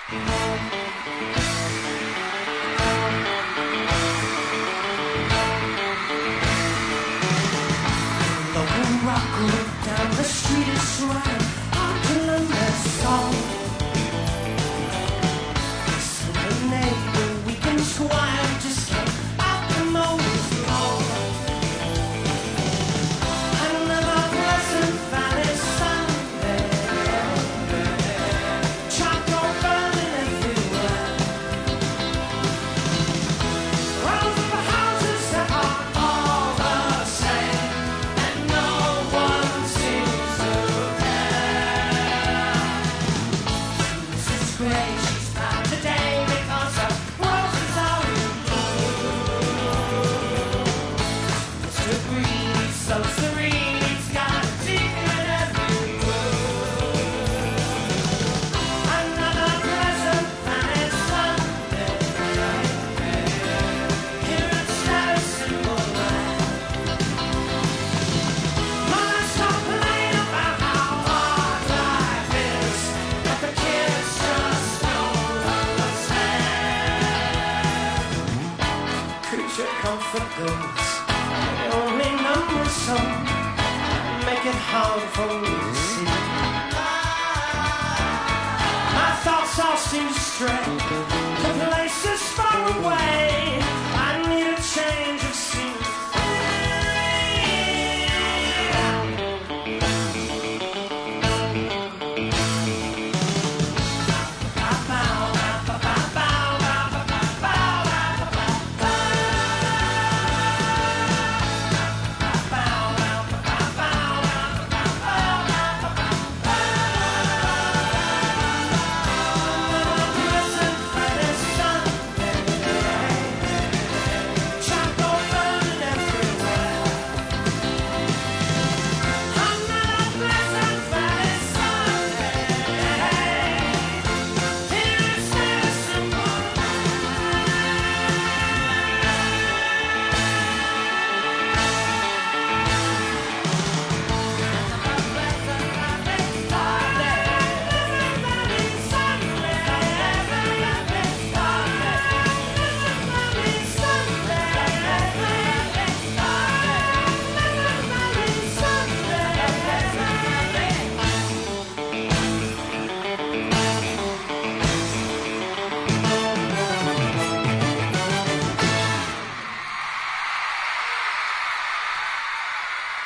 Down the street is right, I can learn that song. So the neighbor, we can squire, just can't out the most long. Another pleasant valley Sunday, charcoal burning everywhere. Rows of houses that are all the same, and no one seems to care. Mrs. Gray, she's proud today because her roses are in bloom. Mr. Green, he's so serene, he's got a secret in every room. Another pleasant planet Sunday here at Saracen Land. Mother, stop playing about how hard life is, but the kids just don't understand. Creature comfort bills, the only number some make it hard for me to see. My thoughts all seem to stray to places far away.